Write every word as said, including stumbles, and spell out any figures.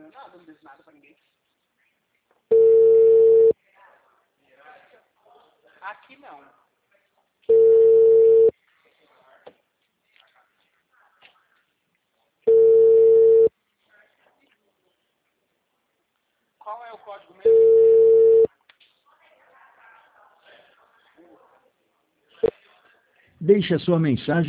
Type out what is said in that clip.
nada, não devo nada pra ninguém. Aqui não. Qual é o código mesmo? Deixe a sua mensagem.